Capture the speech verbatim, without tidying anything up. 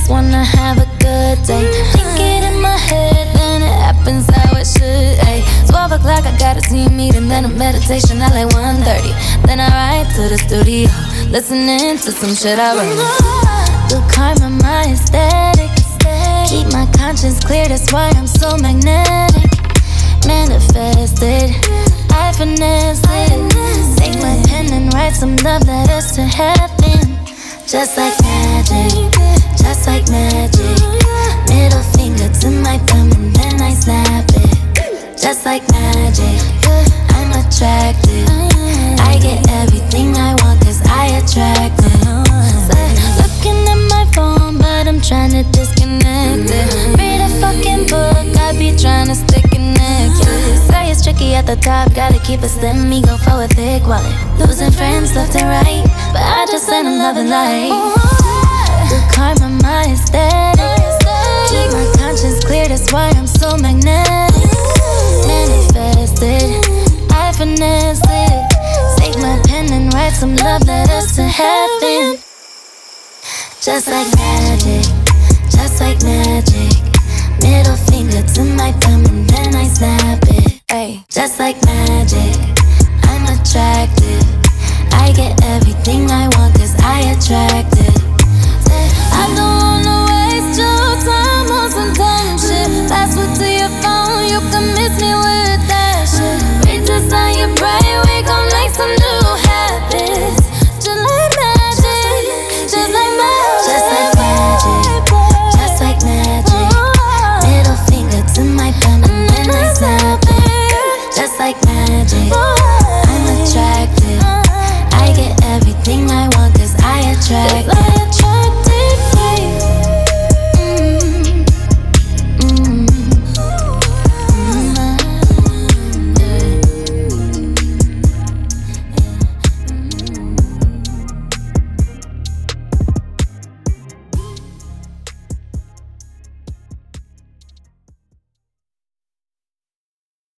just wanna have a good day. Think it in my head, then it happens how it should. Ay, twelve o'clock, I got a team meeting, then a meditation at like one thirty. Then I ride to the studio, listening to some shit I wrote. The karma, my aesthetic. Keep my conscience clear, that's why I'm so magnetic. Manifested, I finesse it. Take my pen and write some love letters to heaven. Just like magic, just like magic. Middle finger to my thumb and then I snap it. Just like magic, I'm attracted. I get everything I want cause I attract it. Looking at my phone but I'm trying to disconnect it. Read a fucking book, I be trying to stay connected. Say it's tricky at the top, gotta keep it slim, ego for a thick wallet. Losing friends left and right, but I just ain't a loving life. The karma, my aesthetic. Keep my conscience clear, that's why I'm so magnetic. Manifested, I finesse it. Take my pen and write some love letters to heaven. Just like magic, just like magic. Middle finger to my thumb and then I snap it. Ay, just like magic, I'm attracted. I get everything I want cause I attract it. I know